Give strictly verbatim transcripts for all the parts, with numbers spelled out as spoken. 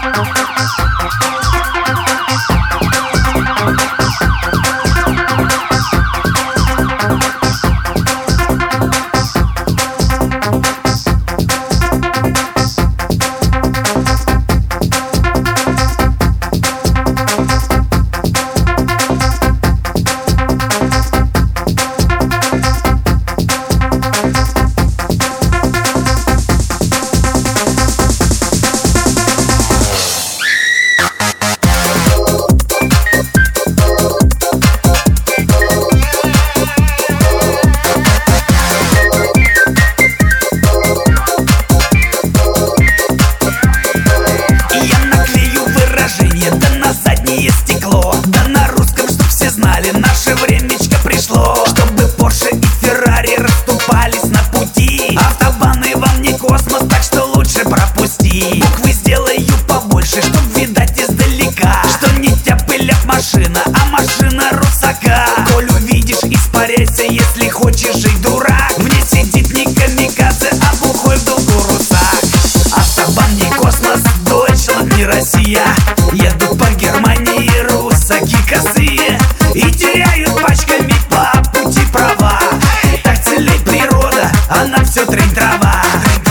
Стекло, да на русском, чтоб все знали, наше времечко пришло. Чтобы Порше и Феррари расступались на пути. Автобаны вам не космос, так что лучше пропусти. Буквы сделаю побольше, чтоб видать издалека, что не тяпылят машина, а машина русака. Коль увидишь, испаряйся, если хочешь жить, дурак. В ней сидит не камикадзе, а бухой в долгу русак. Автобан не космос, Дойчланд не Россия. Едут по Германии русаки косые и теряют пачками по пути права. Так целей природа, она все трень трава.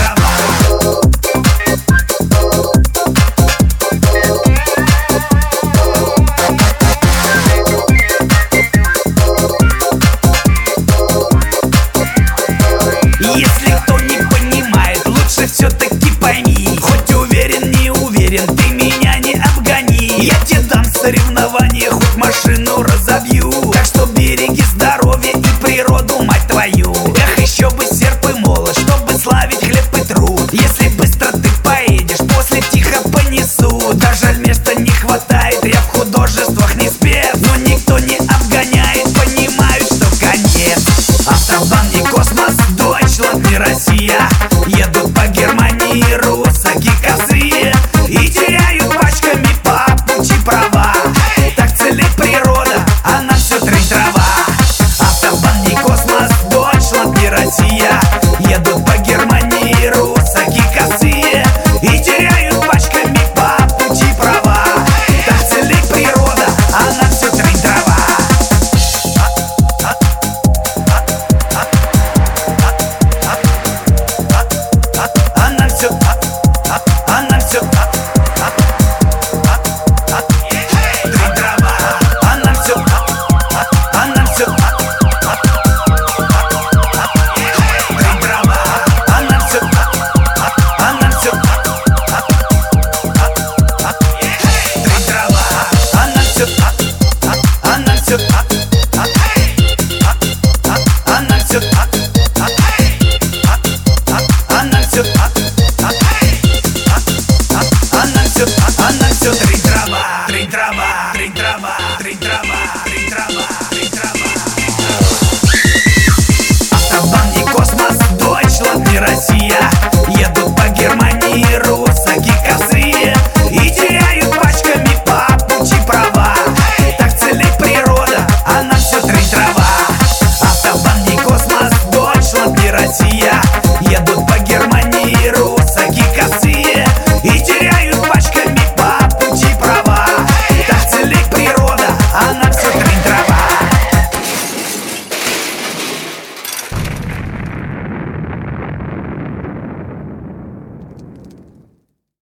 Если кто не понимает, лучше все-таки пойми. Хоть уверен, не уверен, ты меня не обгони. Я тебе дам соревнования, хоть машину разобью. Так что береги здоровье и природу, мать твою. Эх, еще бы серп и молот, чтобы славить хлеб и труд. Если быстро ты поедешь, после тихо понесу. Даже места не хватает, я в художествах не спец, но не